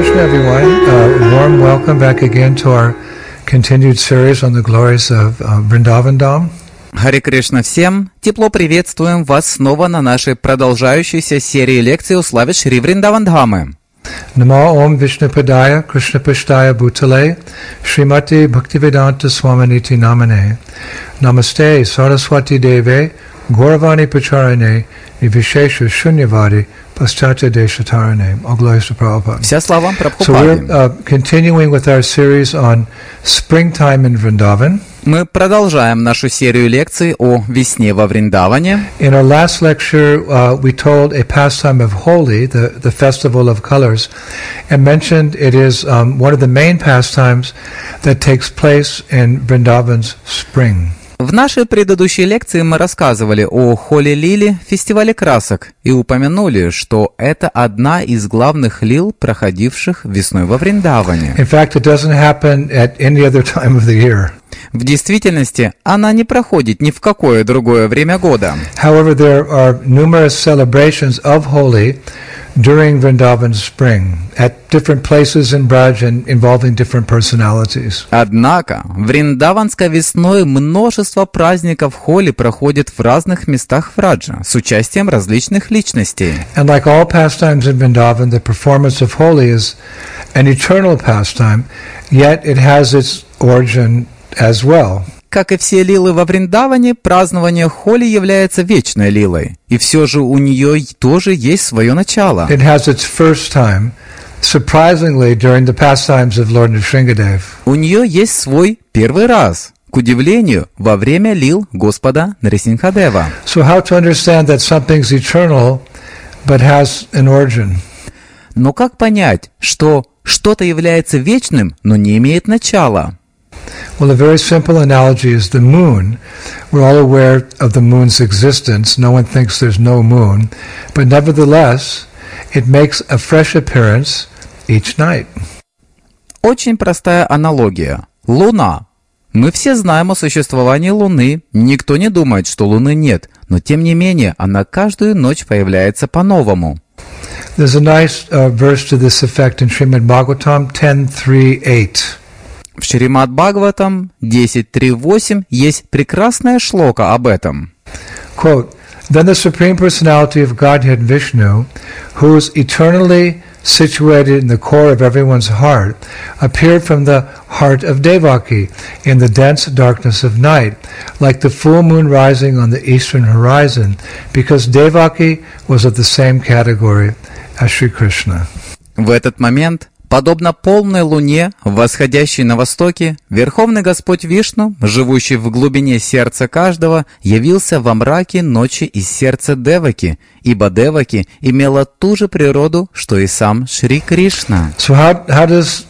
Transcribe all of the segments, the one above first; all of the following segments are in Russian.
Krishna, everyone. Warm welcome back again to our continued series on the glories of Vrindavan Dham. Харе Кришна всем! Тепло приветствуем вас снова на нашей продолжающейся серии лекций о славе Шри Вриндавандхамы. Namo Om Vishnupadaya Krishna Pashtaya Bhutale Srimati Bhaktivedanta Swaminiti Namane Namaste Saraswati Deve Gauravani Pacharane Nivishesha Shunyavadi Paschatya Deshatarane. All glories to Prabhupada. Вся слава Прабхупаде. So we're continuing with our series on springtime in Vrindavan. Мы продолжаем нашу серию лекций о весне во Вриндаване. In our last lecture, we told a pastime of Holi, the festival of colors, and mentioned it is one of the main pastimes that takes place in Vrindavan's spring. В нашей предыдущей лекции мы рассказывали о Холи-лиле, фестивале красок, и упомянули, что это одна из главных лил, проходивших весной во Вриндаване. In fact, it doesn't happen at any other time of the year. В действительности, она не проходит ни в какое другое время года. However, there are numerous celebrations of Holi during Vrindavan's spring at different places in Braj and involving different personalities. Однако, в Вриндаванской весной множество праздников Холи проходит в разных местах Враджа с участием различных личностей. And like all pastimes in Vrindavan, the performance of Holi is an eternal pastime, yet it has its origin as well. Как и все лилы во Вриндаване, празднование Холи является вечной лилой, и все же у нее тоже есть свое начало. It has its first time, surprisingly, during the pastimes of Lord Nrsingadev. У нее есть свой первый раз, к удивлению, во время лил Господа Нрисимхадева. So how to understand that something's eternal, but has an origin? Но как понять, что что-то является вечным, но не имеет начала? Well, a very simple analogy is the moon. We're all aware of the moon's existence. No one thinks there's no moon. But nevertheless, it makes a fresh appearance each night. Очень простая аналогия. Луна. Мы все знаем о существовании Луны. Никто не думает, что Луны нет. Но тем не менее, она каждую ночь появляется по-новому. There's a nice verse to this effect in Srimad Bhagavatam 10.3.8. В Шримад Бхагаватам 10.3.8 есть прекрасная шлока об этом. Quote, Then the Supreme Personality of Godhead Vishnu, who is eternally situated in the core of everyone's heart, appeared from the heart of Devaki in the dense darkness of night, like the full moon rising on the eastern horizon, because Devaki was of the same category as Sri Krishna. В этот момент, подобно полной луне, восходящей на востоке, Верховный Господь Вишну, живущий в глубине сердца каждого, явился во мраке ночи из сердца Деваки, ибо Деваки имела ту же природу, что и сам Шри Кришна. So how does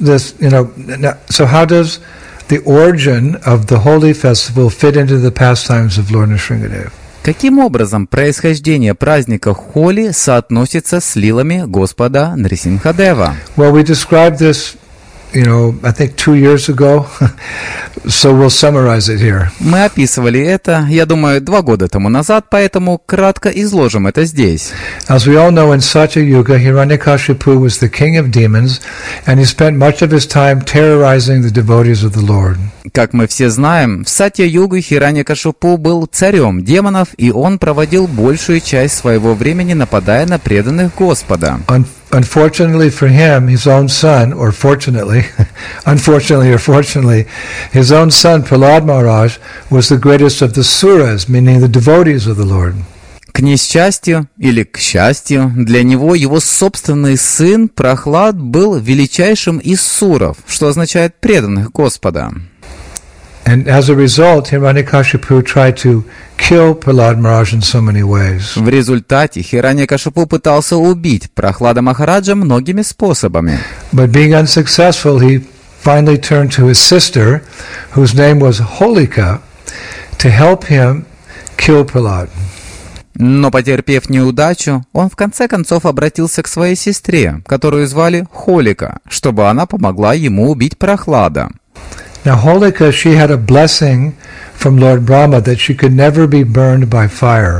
the origin of the Holi festival fit into the pastimes of Lord Nrsingadev? Каким образом происхождение праздника Холи соотносится с лилами Господа Нрисимхадева? Well, we described this, I think 2 years ago, so we'll summarize it here. Мы описывали это, я думаю, 2 года тому назад, поэтому кратко изложим это здесь. As we all know, in Satya Yuga, Hiranyakashipu was the king of demons, and he spent much of his time terrorizing the devotees of the Lord. Как мы все знаем, в Сатья-югу Хираньякашипу был царем демонов, и он проводил большую часть своего времени, нападая на преданных Господа. Unfortunately for him, his own son, or fortunately, unfortunately or fortunately, his own son, Prahlad Maharaj, was the greatest of the suras, meaning the devotees of the Lord. К несчастью или к счастью, для него его собственный сын Прахлад был величайшим из суров, что означает преданных Господа. And as a result, Hiranyakashipu tried to kill Prahlad Maharaj in so many ways. В результате Хираньякашипу пытался убить Прахлада Махараджа многими способами. But being unsuccessful, he finally turned to his sister, whose name was Holika, to help him kill Prahlad. Но, потерпев неудачу, он в конце концов обратился к своей сестре, которую звали Холика, чтобы она помогла ему убить Прахлада. Now Holika, she had a blessing from Lord Brahma that she could never be burned by fire.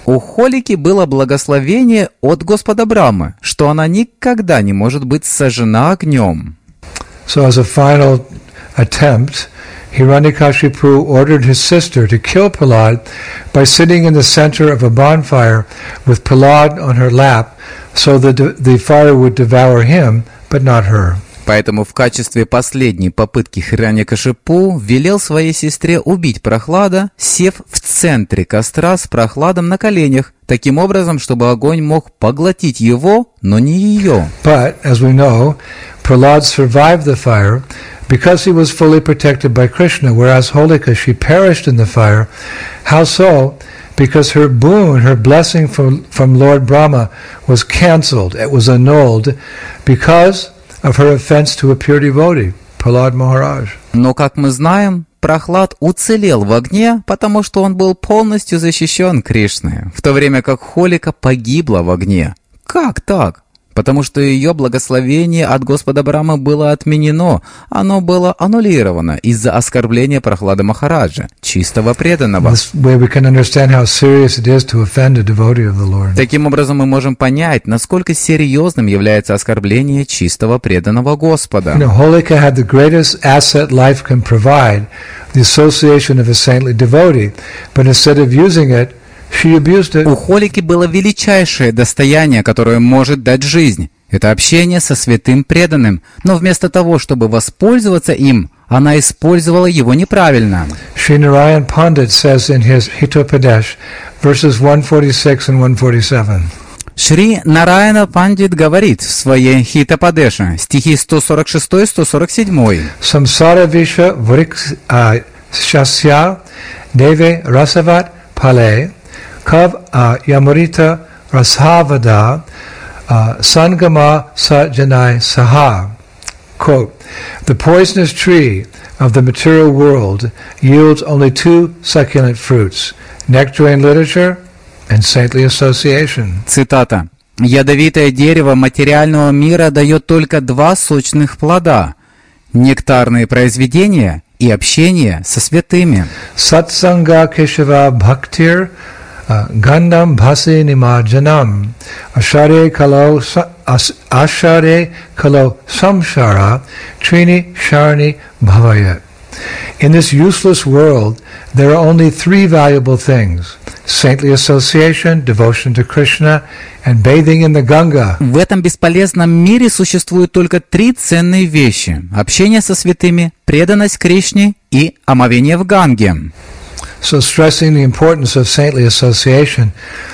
У Холики было благословение от Господа Брамы, что она никогда не может быть сожжена огнем. So as a final attempt, Hiranyakashipu ordered his sister to kill Prahlad by sitting in the center of a bonfire with Prahlad on her lap, so that the fire would devour him, but not her. Поэтому в качестве последней попытки Хираньякашипу велел своей сестре убить Прохлада, сев в центре костра с Прохладом на коленях, таким образом, чтобы огонь мог поглотить его, но не ее. But, as we know, Prahlad survived the fire because he was fully protected by Krishna, whereas Holika, she perished in the fire. How so? Because her boon, her blessing from Lord Brahma was cancelled, it was annulled, because of her offense to a pure devotee, Prahlad Maharaj. Но, как мы знаем, Прохлад уцелел в огне, потому что он был полностью защищен Кришной, в то время как Холика погибла в огне. Как так? Потому что ее благословение от Господа Брамы было отменено, оно было аннулировано из-за оскорбления Прохлада Махараджа, чистого преданного. Таким образом, мы можем понять, насколько серьезным является оскорбление чистого преданного Господа. Holika had the greatest asset life can provide, the association of a saintly devotee, but instead of using it, у Холики было величайшее достояние, которое может дать жизнь. Это общение со святым преданным. Но вместо того, чтобы воспользоваться им, она использовала его неправильно. Shri Narayan Pandit says in his Hitopadesh, verses 146 and 147. Шри Нараяна Пандит говорит в своей Хитападеше, стихи 146-147. Samsara Visha Vrikshasya Deve Rasavat Pale Kav Yamurita Rashavada Sangama Sajanai Saha. Quote, the poisonous tree of the material world yields only two succulent fruits, nectarine literature and saintly association. Цитата. Ядовитое дерево материального мира дает только два сочных плода – нектарные произведения и общение со святыми. Satsanga Keshava Bhaktir Gandham Bhasi Nimajanam Ashare Kalo Samshara Trini Sharni Bhavayat. In this useless world, there are only three valuable things: saintly association, devotion to Krishna, and bathing in the Ganga. В этом бесполезном мире существуют только три ценные вещи: общение со святыми, преданность Кришне и омовение в Ганге. So stressing the importance of saintly association,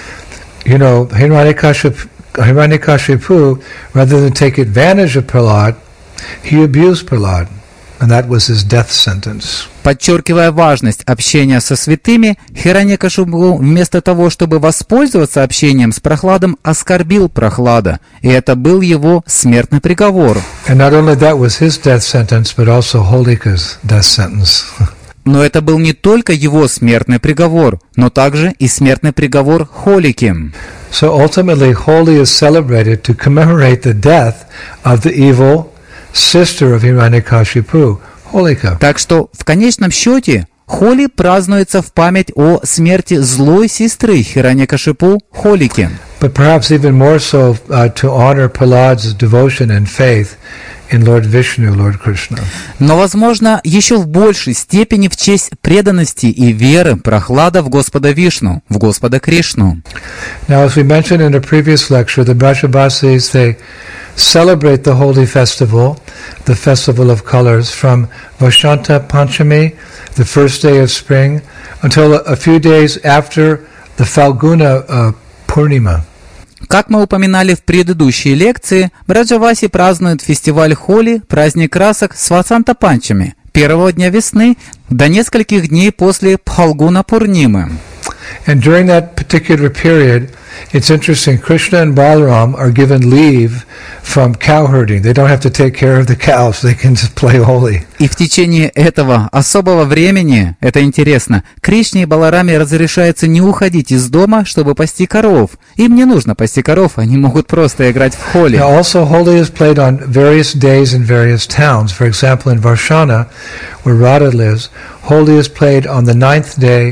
Hiranyakashipu, rather than take advantage of Prahlad, he abused Prahlad, and that was his death sentence. Подчеркивая важность общения со святыми, Хираньякашипу вместо того, чтобы воспользоваться общением с Прохладом, оскорбил Прохлада, и это был его смертный приговор. And not only that was his death sentence, but also Holika's death sentence. Но это был не только его смертный приговор, но также и смертный приговор Холики. So ultimately, Holi is celebrated to commemorate the death of the evil sister of Hiranyakashipu, Holika. Так что в конечном счете Холи празднуется в память о смерти злой сестры Хираньякашипу Холики. But perhaps even more so to honor Prahlad's devotion and faith in Lord Vishnu, Lord Krishna. Но, возможно, еще в большей степени в честь преданности и веры Прохлада в Господа Вишну, в Господа Кришну. Now, as we mentioned in a previous lecture, the Brajavasis, they celebrate the holy festival, the festival of colors, from Vashanta Panchami, the first day of spring, until a few days after the Falguna Purnima. Как мы упоминали в предыдущей лекции, Браджаваси празднуют фестиваль Холи, праздник красок, с Васанта Панчами, первого дня весны, до нескольких дней после Пхалгуна Пурнимы. And during that particular period, it's interesting, Krishna and Balaram are given leave from cow herding. They don't have to take care of the cows, they can just play holy. И в течение этого особого времени, это интересно, Кришне и Балараме разрешается не уходить из дома, чтобы пасти коров. Им не нужно пасти коров, они могут просто играть в холи. Now also holy is played on various days in various towns. For example, in Varshana, where Radha lives, holy is played on the 9th day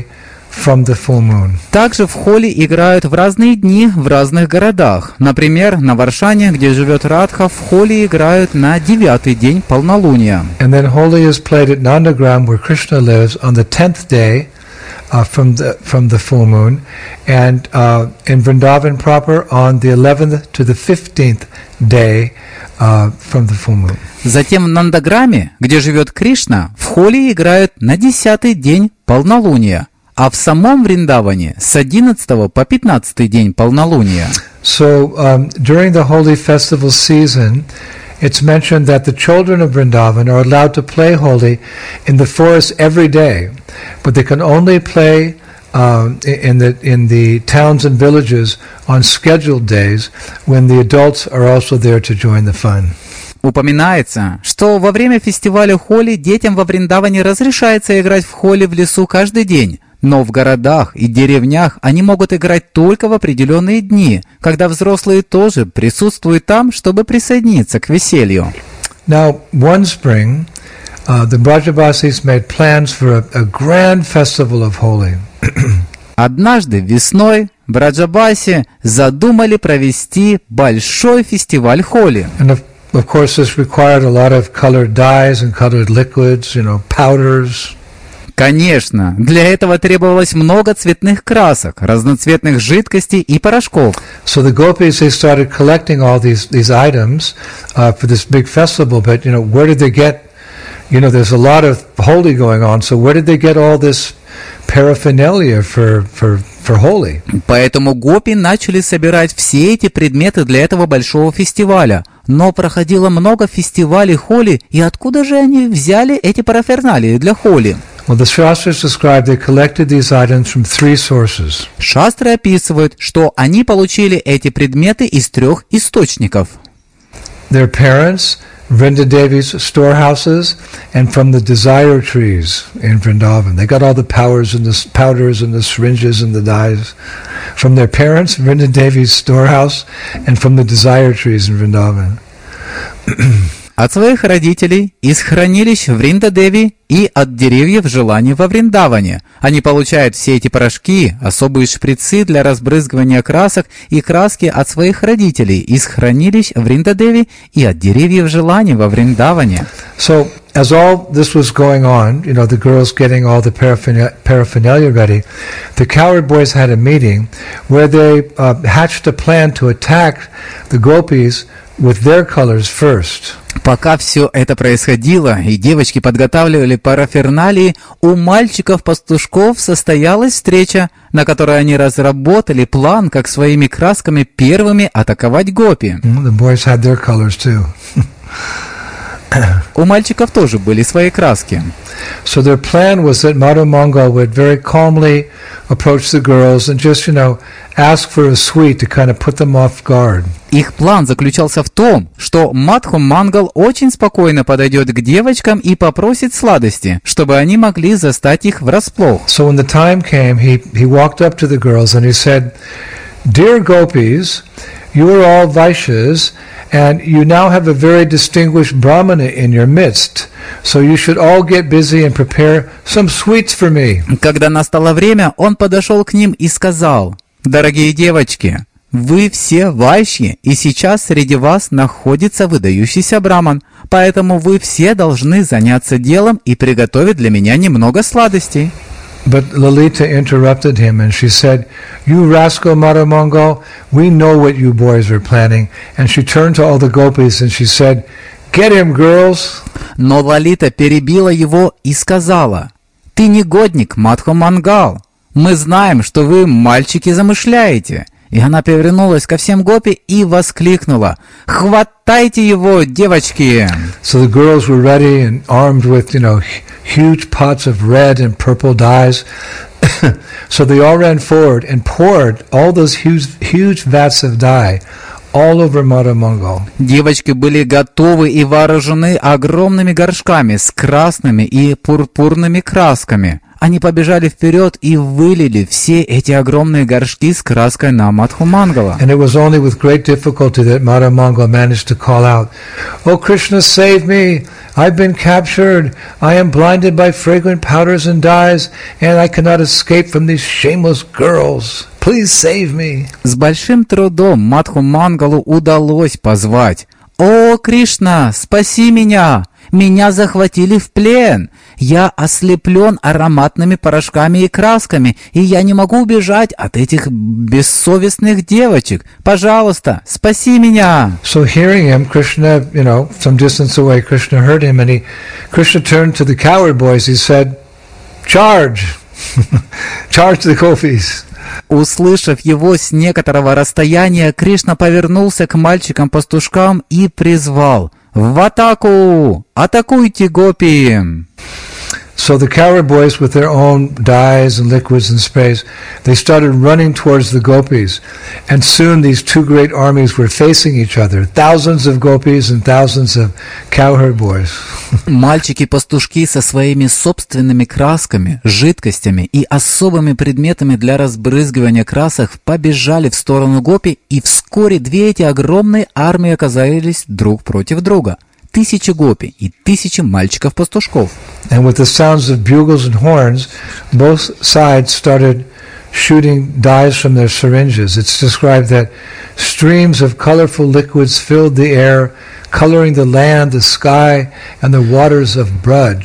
from the full moon. Также в холе играют в разные дни в разных городах. Например, на Варшане, где живет Радха, в холе играют на 9-й день полнолуния. And then Holi is played at Nandagram, where Krishna lives, on the 10th day from the full moon, and in Vrindavan proper on the 11th to the 15th day from the full moon. Затем в Нандаграме, где живет Кришна, в холе играют на 10-й день полнолуния, а в самом Вриндаване с 11 по 15 день полнолуния. So during the holy festival season, it's mentioned that the children of Vrindavan are allowed to play Holi in the forest every day, but they can only play in the towns and villages on scheduled days when the adults are also there to join the fun. Упоминается, что во время фестиваля Холи детям во Вриндаване разрешается играть в Холи в лесу каждый день, но в городах и деревнях они могут играть только в определенные дни, когда взрослые тоже присутствуют там, чтобы присоединиться к веселью. Now, one spring, the Brajavasis made plans for a grand festival of Holi. Однажды весной в Браджабасе задумали провести большой фестиваль Холи. And of course, this required a lot of colored dyes and colored liquids, powders. Конечно, для этого требовалось много цветных красок, разноцветных жидкостей и порошков. So the gopis, they started collecting all these items for this big festival, but where did they get, there's a lot of Holi going on, so where did they get all this paraphernalia for Holi? Поэтому гопи начали собирать все эти предметы для этого большого фестиваля. Но проходило много фестивалей Холи, и откуда же они взяли эти параферналии для Холи? Well, the Shastras describe they collected these items from 3 sources. Шастры описывают, что они получили эти предметы из 3 источников. Their parents, Vrinda Devi's storehouses, and from the desire trees in Vrindavan. They got all the powders and the syringes and the dyes from their parents, Vrinda Devi's storehouse, and from the desire trees in Vrindavan. От своих родителей, из хранилищ Вринда-деви и от деревьев желаний во Вриндаване. Они получают все эти порошки, особые шприцы для разбрызгивания красок и краски от своих родителей, из хранилищ Вринда-деви и от деревьев желаний во Вриндаване. So, as all this was going on, the girls getting all the paraphernalia ready, the cowherd boys had a meeting where they hatched a plan to attack the gopis with their colors first. Пока все это происходило, и девочки подготавливали параферналии, у мальчиков-пастушков состоялась встреча, на которой они разработали план, как своими красками первыми атаковать гопи. The boys had their colors too. У мальчиков тоже были свои краски. So their plan was that Madhu Mangal would very calmly approach the girls and just, ask for a sweet to kind of put them off guard. Их план заключался в том, что Мадху Мангал очень спокойно подойдет к девочкам и попросит сладости, чтобы они могли застать их врасплох. So when the time came, he walked up to the girls and he said, "Dear gopis, you are all Vaishyas, and you now have a very distinguished Brahmana in your midst, so you should all get busy and prepare some sweets for me." Когда настало время, он подошел к ним и сказал: «Дорогие девочки, вы все вайшьи, и сейчас среди вас находится выдающийся браман, поэтому вы все должны заняться делом и приготовить для меня немного сладостей». But Lalita interrupted him and she said, "You rascal Madhu Mangal, we know what you boys are planning." And she turned to all the gopis and she said, "Get him, girls." Но Лалита перебила его и сказала: «Ты негодник, Мадху Мангал. Мы знаем, что вы, мальчики, замышляете». И она повернулась ко всем гопи и воскликнула: «Хватайте его, девочки!» So the girls were ready and armed with, huge pots of red and purple dyes. So they all ran forward and poured all those huge vats of dye all over Madhu Mangal. Девочки были готовы и вооружены огромными горшками с красными и пурпурными красками. Они побежали вперед и вылили все эти огромные горшки с краской на Мадхумангала. And it was only with great difficulty that Madhumangal managed to call out, "Oh Krishna, save me! I've been captured. I am blinded by fragrant powders and dyes, and I cannot escape from these shameless girls. Please save me." С большим трудом Мадхумангалу удалось позвать: «О, Кришна, спаси меня! Меня захватили в плен! Я ослеплен ароматными порошками и красками, и я не могу убежать от этих бессовестных девочек! Пожалуйста, спаси меня!» So hearing him, Krishna, some distance away, Krishna heard him, and Krishna turned to the coward boys. He said, "Charge! Charge the gopis!" Услышав его с некоторого расстояния, Кришна повернулся к мальчикам-пастушкам и призвал: «В атаку! Атакуйте гопи!» So the coward boys, with their own dyes and liquids and sprays, they started running towards the gopis. And soon these two great armies were facing each other, thousands of gopis and thousands of cowherd boys. Мальчики-пастушки со своими собственными красками, жидкостями и особыми предметами для разбрызгивания красок побежали в сторону гопи, и вскоре две эти огромные армии оказались друг против друга. Тысячи гопи и тысячи мальчиков-пастушков. And with the sounds of bugles and horns, both sides started shooting dyes from their syringes. It's described that streams of colorful liquids filled the air, coloring the land, the sky, and the waters of Braj.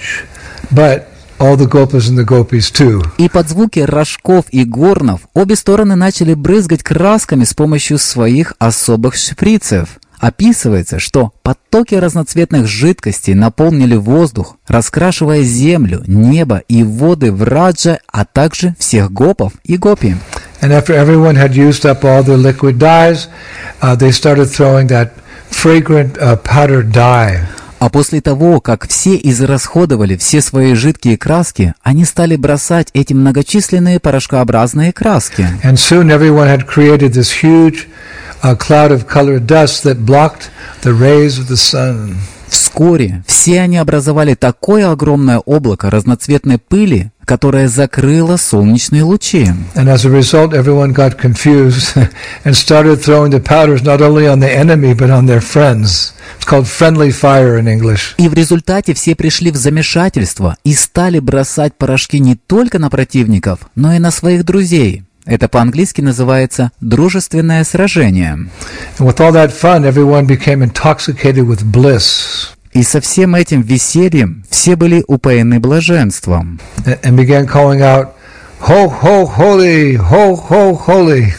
But all the gopas and the gopis too. И под звуки рожков и горнов обе стороны начали брызгать красками с помощью своих особых шприцев. Описывается, что потоки разноцветных жидкостей наполнили воздух, раскрашивая землю, небо и воды Враджа, а также всех гопов и гопи. And after everyone had used up all their liquid dyes, they started throwing that fragrant powdered dye. А после того, как все израсходовали все свои жидкие краски, они стали бросать эти многочисленные порошкообразные краски. And soon everyone had created this huge cloud of colored dust that blocked the rays of the sun. Вскоре все они образовали такое огромное облако разноцветной пыли, которое закрыло солнечные лучи. And as a result, everyone got confused and started throwing the powders not only on the enemy but on their friends. It's called friendly fire in English. И в результате все пришли в замешательство и стали бросать порошки не только на противников, но и на своих друзей. Это по-английски называется «дружественное сражение». And with all that fun, everyone became intoxicated with bliss. И со всем этим весельем все были упоены блаженством. And began calling out, "Ho, ho, holy! Ho, ho, holy!"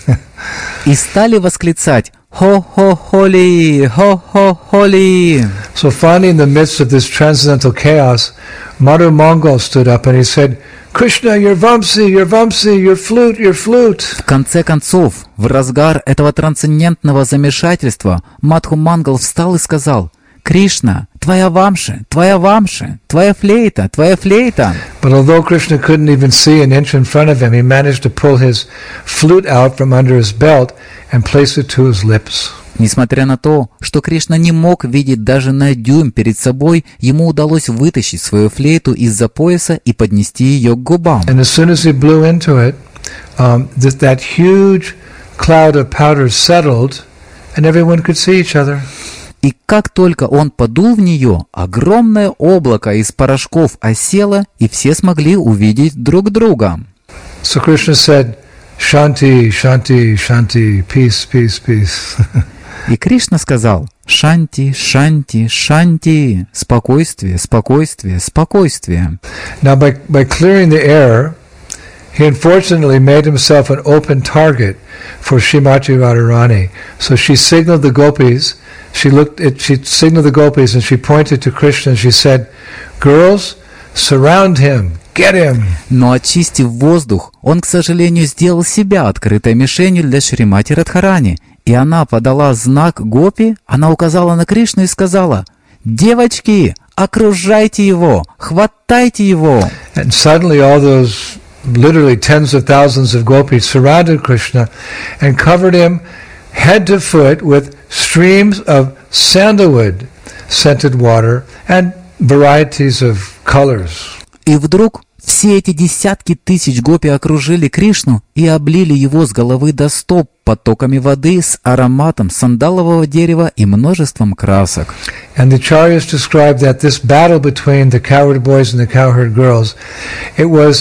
И стали восклицать «Хо-хо-холи! Хо-хо-холи!». So finally, in the midst of this transcendental chaos, Madhumangal stood up and he said, "Krishna, your vamsi, your flute, your flute." В конце концов, в разгар этого трансцендентного замешательства, Мадхумангал встал и сказал: «Кришна, твоя вамши, твоя вамши, твоя флейта, твоя флейта». But although Krishna couldn't even see an inch in front of him, he managed to pull his flute out from under his belt and place it to his lips. Несмотря на то, что Кришна не мог видеть даже на дюйм перед собой, ему удалось вытащить свою флейту из-за пояса и поднести ее к губам. And as soon as he blew into it, that huge cloud of powder settled, and everyone could see each other. И как только он подул в нее, огромное облако из порошков осело, и все смогли увидеть друг друга. So Krishna said, "Shanti, shanti, shanti, peace, peace, peace." И Кришна сказал: «Шанти, шанти, шанти, спокойствие, спокойствие, спокойствие». Now by clearing the air, he unfortunately made himself an open target for Srimati Radharani. So she signaled the gopis. She signaled the gopis and she pointed to Krishna and she said, "Girls, surround him, get him." Но очистив воздух, он, к сожалению, сделал себя открытой мишенью для Шримати Радхарани. И она подала знак гопи, она указала на Кришну и сказала: «Девочки, окружайте его, хватайте его». And suddenly all those literally tens of thousands of gopis surrounded Krishna and covered him head to foot with streams of sandalwood scented water and varieties of colors. И вдруг Все эти десятки тысяч гопи окружили Кришну и облили его с головы до стоп потоками воды с ароматом сандалового дерева и множеством красок. And the Acharyas described that this battle between the cowherd boys and the cowherd girls, it was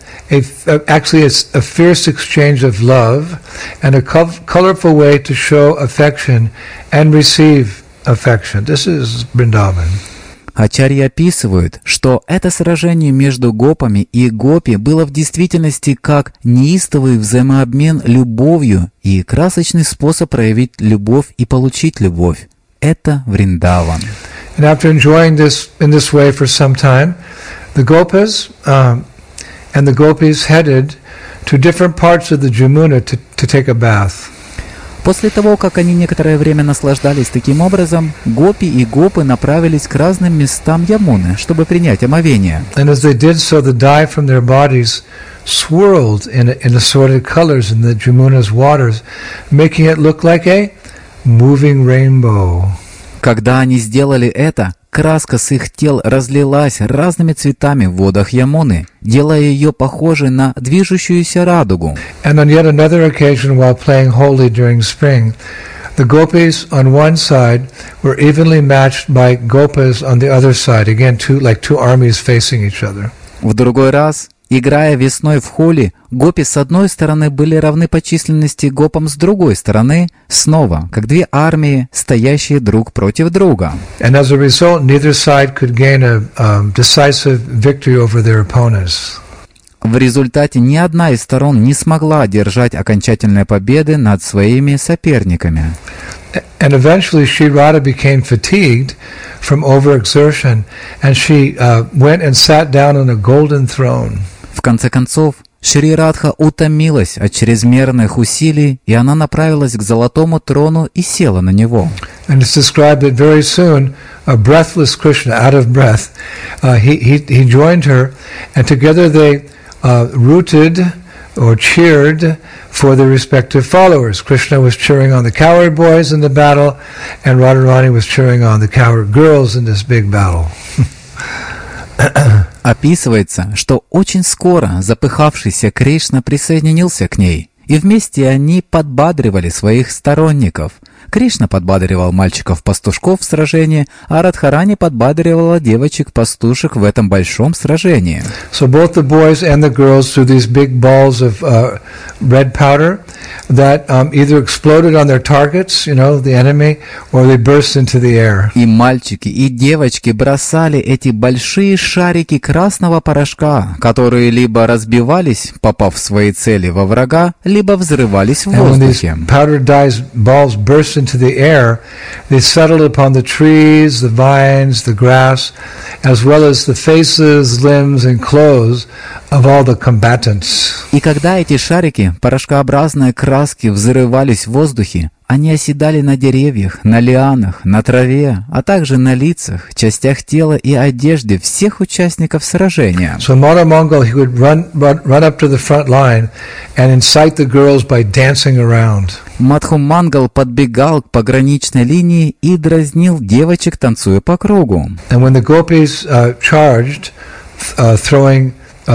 actually a fierce exchange of love and a colorful way to show affection and receive affection. This is Vrindavan. Ачарьи описывают, что это сражение между гопами и гопи было в действительности как неистовый взаимообмен любовью и красочный способ проявить любовь и получить любовь. Это Вриндаван. And after enjoying this in this way for some time, the Gopas and the Gopis headed to different parts of the Jamuna to take a bath. После того, как они некоторое время наслаждались таким образом, гопи и гопы направились к разным местам Ямуны, чтобы принять омовение. And as they did so, the dye from their bodies swirled in assorted colors in the Jamuna's waters, making it look like a moving rainbow. Когда они сделали это, краска с их тел разлилась разными цветами в водах Ямуны, делая ее похожей на движущуюся радугу. And on yet another occasion, while playing Holi during spring, the gopis on one side were evenly matched by gopas on the other side. Again, two armies facing each other. В другой раз, играя весной в холи, гопи с одной стороны были равны по численности гопам с другой стороны, снова, как две армии, стоящие друг против друга. And as a result, neither side could gain a decisive victory over their opponents. В результате ни одна из сторон не смогла одержать окончательной победы над своими соперниками. And eventually Sri Radha became fatigued from overexertion, and she went and sat down on a golden throne. В конце концов, Шри Радха утомилась от чрезмерных усилий, и она направилась к золотому трону и села на него. And it's described that very soon, a breathless Krishna, out of breath, he joined her, and together they rooted or cheered for their respective followers. Krishna was cheering on the cowherd boys in the battle, and Radharani was cheering on the cowherd girls in this big battle. Описывается, что очень скоро запыхавшийся Кришна присоединился к ней, и вместе они подбадривали своих сторонников. Кришна подбадривал мальчиков-пастушков в сражении, а Радхарани подбадривала девочек-пастушек в этом большом сражении. So both the boys and the girls threw these big balls of red powder that either exploded on their targets, the enemy, or they burst into the air. И мальчики, и девочки бросали эти большие шарики красного порошка, которые либо разбивались, попав в свои цели во врага, либо взрывались в воздухе. And when these powder balls burst into the air, they settled upon the trees, the vines, the grass, as well as the faces, limbs, and clothes of all the combatants. И когда эти шарики, порошкообразные краски, взрывались в воздухе, они оседали на деревьях, на лианах, на траве, а также на лицах, частях тела и одежде всех участников сражения. So Mara Mongol, he would run up to the front line and incite the girls by dancing around. Мадху Мангал подбегал к пограничной линии и дразнил девочек, танцуя по кругу. And when the gopis charged, throwing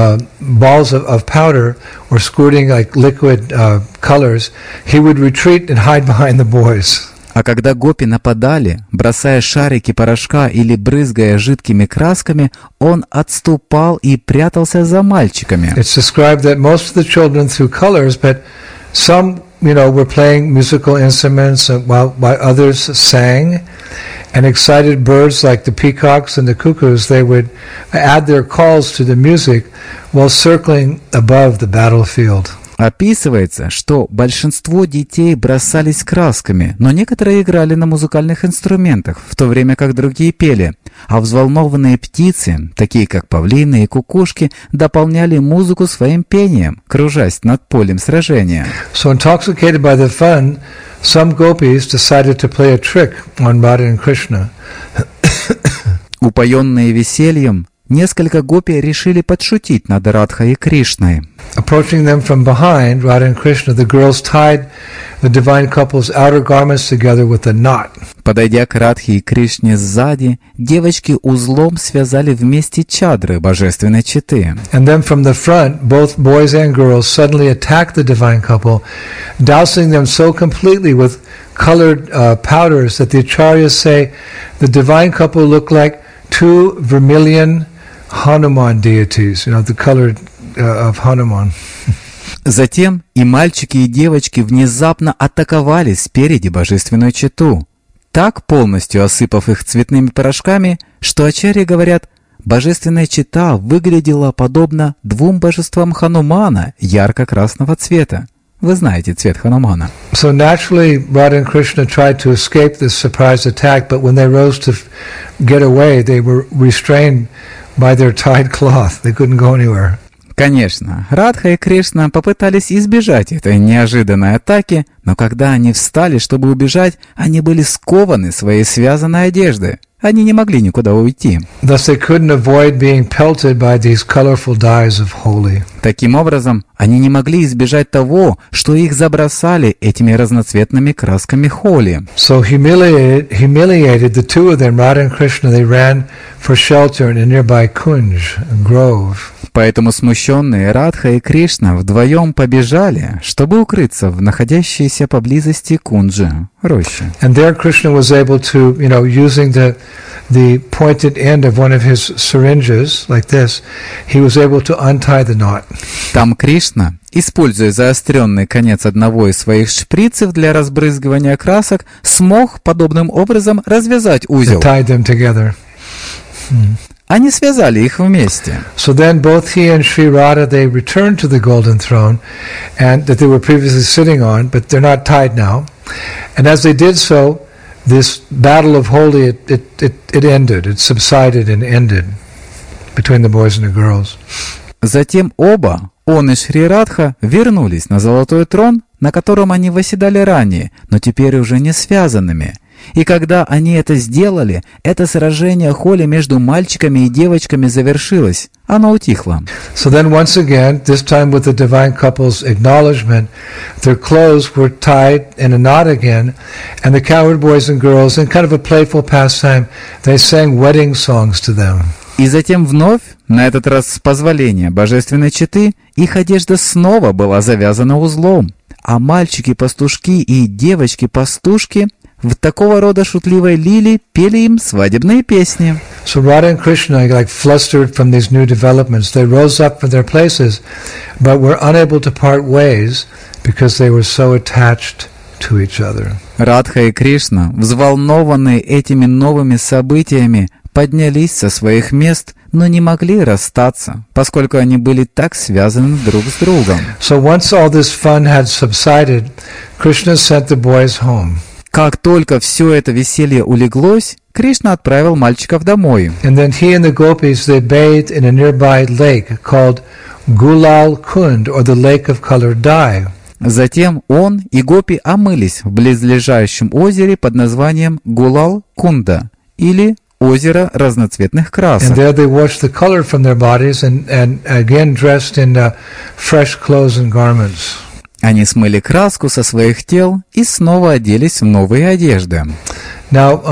balls of powder or squirting like liquid colors, he would retreat and hide behind the boys. А когда гопи нападали, бросая шарики порошка или брызгая жидкими красками, он отступал и прятался за мальчиками. It's described that most of the children threw colors, but some, were playing musical instruments while others sang. And excited birds like the peacocks and the cuckoos, they would add their calls to the music while circling above the battlefield. Описывается, что большинство детей бросались красками, но некоторые играли на музыкальных инструментах, в то время как другие пели, а взволнованные птицы, такие как павлины и кукушки, дополняли музыку своим пением, кружась над полем сражения. So intoxicated by the fun, some gopis decided to play a trick on Radha and Krishna. Упоенные весельем, несколько гопи решили подшутить над Радхой и Кришной. Approaching them from behind, Radha and Krishna, the girls tied the divine couple's outer garments together with a knot. Подойдя к Радхе и Кришне сзади, девочки узлом связали вместе чадры божественной четы. And then from the front, both boys and girls suddenly attacked the divine couple, dousing them so completely with colored powders that the acharyas say the divine couple looked like two vermilion Hanuman deities, the color of Hanuman. Затем и мальчики, и девочки внезапно атаковали спереди божественную чету, так полностью осыпав их цветными порошками, что ачарьи говорят, божественная чета выглядела подобно двум божествам Ханумана ярко-красного цвета. Вы знаете цвет Ханумана. So naturally, Radha and Krishna tried to escape this surprise attack, but when they rose to get away, they were restrained by their tied cloth. They couldn't go anywhere. Конечно, Радха и Кришна попытались избежать этой неожиданной атаки, но когда они встали, чтобы убежать, они были скованы своей связанной одеждой. Они не могли никуда уйти. Thus they couldn't avoid being pelted by these colorful dyes of holy. Таким образом, они не могли избежать того, что их забросали этими разноцветными красками холи. So humiliated the two of them, Radha and Krishna, they ran for shelter in a nearby kunj, a grove. Поэтому смущенные Радха и Кришна вдвоем побежали, чтобы укрыться в находящейся поблизости кунджи, роще. And there Krishna was able to, using the pointed end of one of his syringes, like this, he was able to untie the knot. Там Кришна, используя заостренный конец одного из своих шприцев для разбрызгивания красок, смог подобным образом развязать узел. Tied them together. Они связали их вместе. So then both he and Sri Radha, they returned to the golden throne and that they were previously sitting on, but they're not tied now. And as they did so, this battle of holy, it ended. It subsided and ended between the boys and the girls. Затем оба, он и Шри Радха, вернулись на золотой трон, на котором они восседали ранее, но теперь уже не связанными. И когда они это сделали, это сражение холи между мальчиками и девочками завершилось. Оно утихло. So then once again, this time with the divine couple's acknowledgement, their clothes were tied in a knot again, and the cowherd boys and girls, in kind of a playful pastime, they sang wedding songs to them. И затем вновь, на этот раз с позволения божественной четы, их одежда снова была завязана узлом, а мальчики-пастушки и девочки-пастушки в такого рода шутливой лиле пели им свадебные песни. So Radha and Krishna, like flustered from these new developments, they rose up from their places, but were unable to part ways because they were so attached to each other. Радха и Кришна, взволнованные этими новыми событиями, поднялись со своих мест, но не могли расстаться, поскольку они были так связаны друг с другом. So once all this fun had subsided, Krishna sent the boys home. Как только все это веселье улеглось, Кришна отправил мальчиков домой. And then he and the gopis, they bathed in a nearby lake called Gulal Kund, or the lake of colored dye. Затем он и гопи омылись в близлежащем озере под названием Гулал-Кунда, или озеро разноцветных красок. And there they washed the color from their bodies and again dressed in fresh clothes and garments. Они смыли краску со своих тел и снова оделись в новые одежды. Now,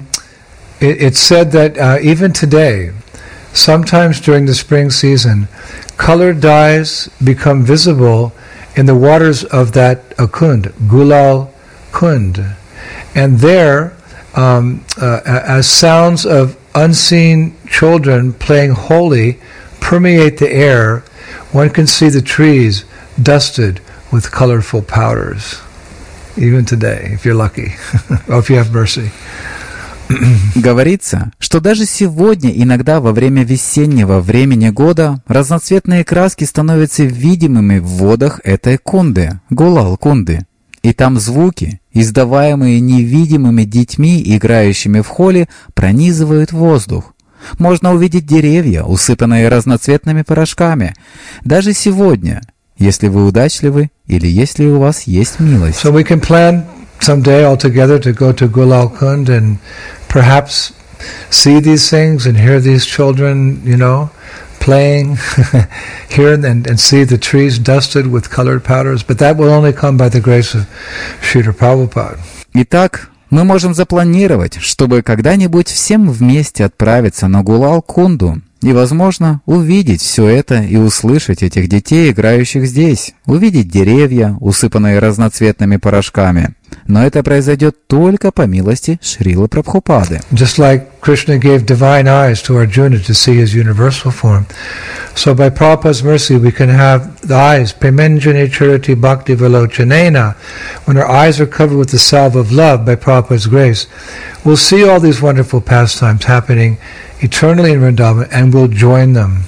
it's said that even today, sometimes during the spring season, colored dyes become visible in the waters of that kund, Gulal Kund. And there, as sounds of unseen children playing holy permeate the air, one can see the trees dusted with colorful powders, even today, if you're lucky, or if you have mercy. Говорится, что даже сегодня, иногда во время весеннего времени года, разноцветные краски становятся видимыми в водах этой кунды, Гулал-Кунды. И там звуки, издаваемые невидимыми детьми, играющими в холле, пронизывают воздух. Можно увидеть деревья, усыпанные разноцветными порошками. Даже сегодня, если вы удачливы или если у вас есть милость. So we can plan someday all together to go to Gulal Kund and perhaps see these things and hear these children, playing here and see the trees dusted with colored powders. But that will only come by the grace of Srila Prabhupada. Итак, Мы можем запланировать, чтобы когда-нибудь всем вместе отправиться на Гулал-Кунду и, возможно, увидеть все это и услышать этих детей, играющих здесь, увидеть деревья, усыпанные разноцветными порошками. Но это произойдет только по милости Шрилы Прабхупады. Just like Krishna gave divine eyes to Arjuna to see his universal form, so by Prabhupada's mercy we can have the eyes, Premenjane Chariti Bhakti Vilochanena, when our eyes are covered with the salve of love by Prabhupada's grace, we'll see all these wonderful pastimes happening eternally in Vrindavan and we'll join them.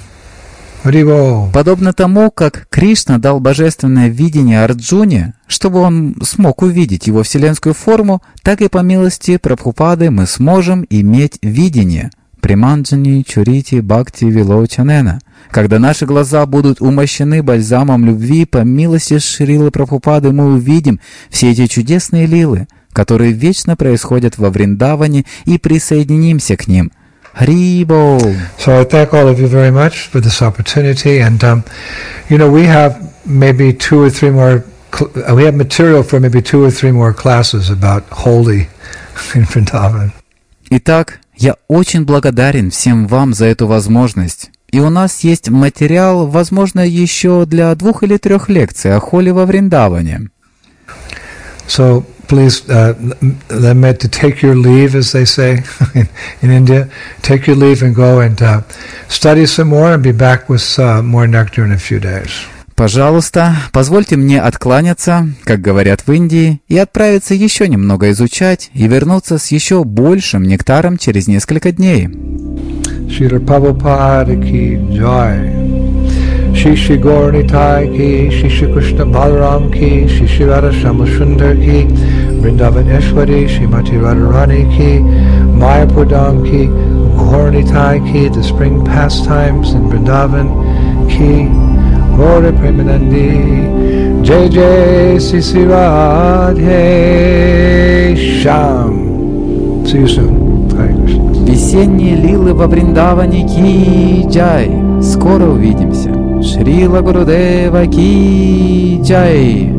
Подобно тому, как Кришна дал божественное видение Арджуне, чтобы он смог увидеть его вселенскую форму, так и по милости Прабхупады мы сможем иметь видение. Приманджани Чурити Бхакти Вилочанена. Когда наши глаза будут умощены бальзамом любви, по милости Шрилы Прабхупады мы увидим все эти чудесные лилы, которые вечно происходят во Вриндаване, и присоединимся к ним. Харибол. So I thank all of you very much for this opportunity, and we have maybe 2 or 3 more. We have material for maybe 2 or 3 more classes about holy in Vrindavan. Итак, я очень благодарен всем вам за эту возможность. И у нас есть материал, возможно, еще для 2 или 3 лекций о холе во Вриндаване. So please let me to take your leave, as they say in India. Take your leave and go and study some more and be back with more nectar in a few days. Пожалуйста, позвольте мне откланяться, как говорят в Индии, и отправиться еще немного изучать и вернуться с еще большим нектаром через несколько дней. Шрила Прабхупада ки джай. Shri Gaur Nitai ki, Shri Krishna Balaram ki, Shri Radha Shamsundar ki, Vrindavan Eshwari, Srimati Radharani ki, Mayapur Dham ki, Gaur Nitai ki, the spring pastimes in Vrindavan ki, Gaura Premanandi, Jai Jai Sisi Radhe Sham. See you soon. Hare Krishna. Весенние лилы во Вриндаване ки джай. Скоро увидимся. Шрила Гурудева ки джай.